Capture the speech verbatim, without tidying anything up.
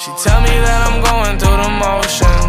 She tell me that I'm going through the motions.